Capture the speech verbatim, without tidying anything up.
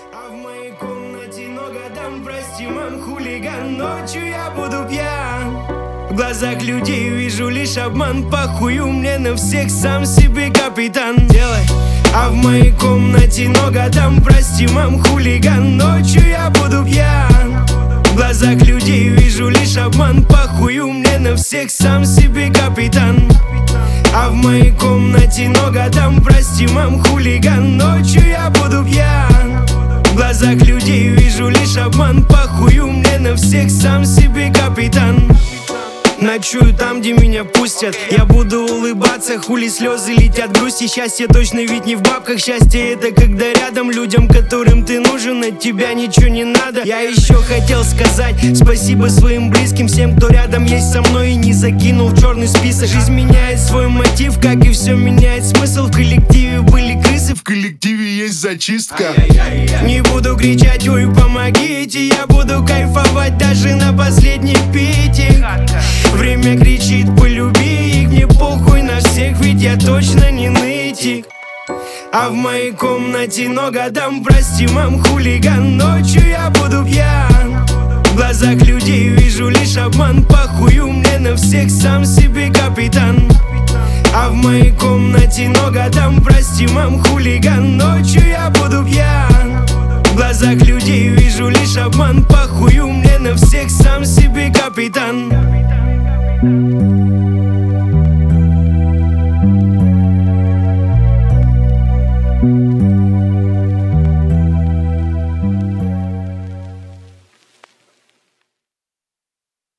А в моей комнате много дам, прости, мам, хулиган. Ночью я буду пьян. В глазах людей вижу лишь обман. Похую мне на всех, сам себе капитан. Делай. А в моей комнате много дам, прости, мам, хулиган. Ночью я буду пьян. В глазах людей вижу лишь обман. Похую мне на всех, сам себе капитан. А в моей комнате много дам, прости, мам, хулиган. Ночью я буду пьян. В глазах людей вижу лишь обман. Похую мне на всех, сам себе капитан. Ночую там, где меня пустят. Я буду улыбаться, хули слезы летят. Грусть и счастье точно ведь не в бабках. Счастье это когда рядом людям, которым ты нужен. От тебя ничего не надо. Я еще хотел сказать спасибо своим близким, всем, кто рядом есть со мной и не закинул в черный список. Жизнь меняет свой мотив, как и все меняет смысл. В коллективе были крысы, в коллективе есть зачистка. Не буду кричать, ой, помогите. Я буду кайфовать даже на последних пяти. Время кричит, полюби их, мне похуй на всех, ведь я точно не нытик. А в моей комнате много дам, прости, мам, хулиган. Ночью я буду пьян. В глазах людей вижу лишь обман. Похую мне на всех, сам себе капитан. А в моей комнате много дам, прости, мам, хулиган. Ночью я буду пьян. В глазах людей вижу лишь обман. Похую мне на всех, сам себе капитан.